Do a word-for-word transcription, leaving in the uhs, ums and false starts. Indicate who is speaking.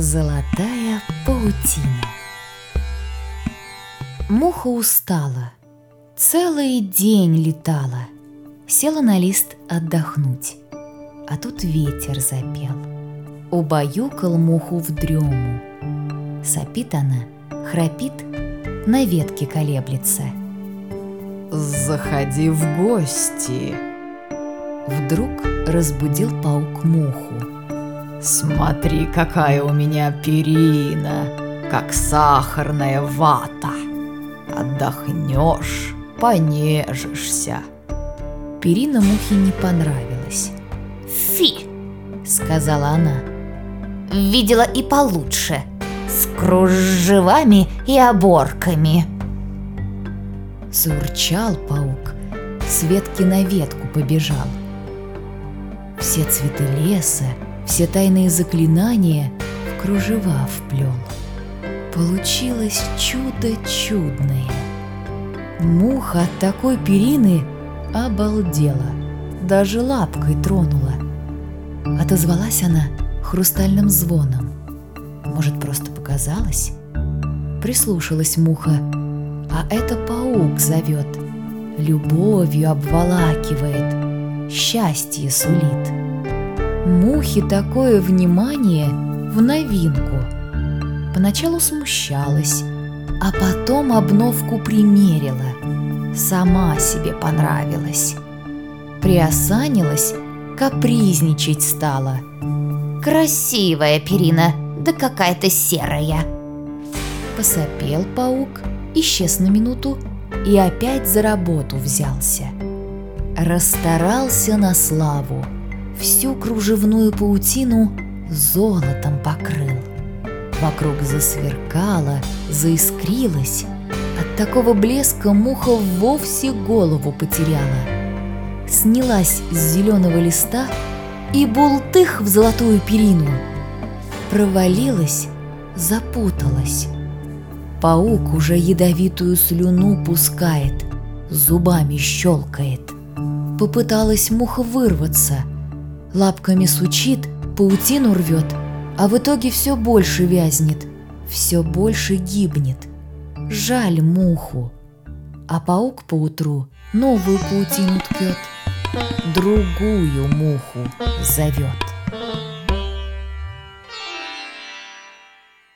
Speaker 1: Золотая паутина. Муха устала, целый день летала, села на лист отдохнуть, а тут ветер запел, убаюкал муху в дрему. Сопит она, храпит, на ветке колеблется.
Speaker 2: «Заходи в гости!»
Speaker 1: Вдруг разбудил паук муху.
Speaker 2: «Смотри, какая у меня перина, как сахарная вата. Отдохнешь, понежишься».
Speaker 1: Перина мухе не понравилась.
Speaker 3: «Фи!» — сказала она. «Видела и получше, с кружевами и оборками».
Speaker 1: Заурчал паук, с ветки на ветку побежал. Все цветы леса, все тайные заклинания в кружева вплел. Получилось чудо чудное. Муха от такой перины обалдела, даже лапкой тронула. Отозвалась она хрустальным звоном. Может, просто показалось? Прислушалась муха, а это паук зовет, любовью обволакивает, счастье сулит. Мухе такое внимание в новинку. Поначалу смущалась, а потом обновку примерила. Сама себе понравилась. Приосанилась, капризничать стала.
Speaker 3: «Красивая перина, да какая-то серая».
Speaker 1: Посопел паук, исчез на минуту и опять за работу взялся. Расстарался на славу, всю кружевную паутину золотом покрыл. Вокруг засверкало, заискрилось. От такого блеска муха вовсе голову потеряла. Снялась с зеленого листа и бултых в золотую перину. Провалилась, запуталась. Паук уже ядовитую слюну пускает, зубами щелкает. Попыталась муха вырваться, лапками сучит, паутину рвет, а в итоге все больше вязнет, все больше гибнет. Жаль муху. А паук поутру новую паутину ткет, другую муху зовет.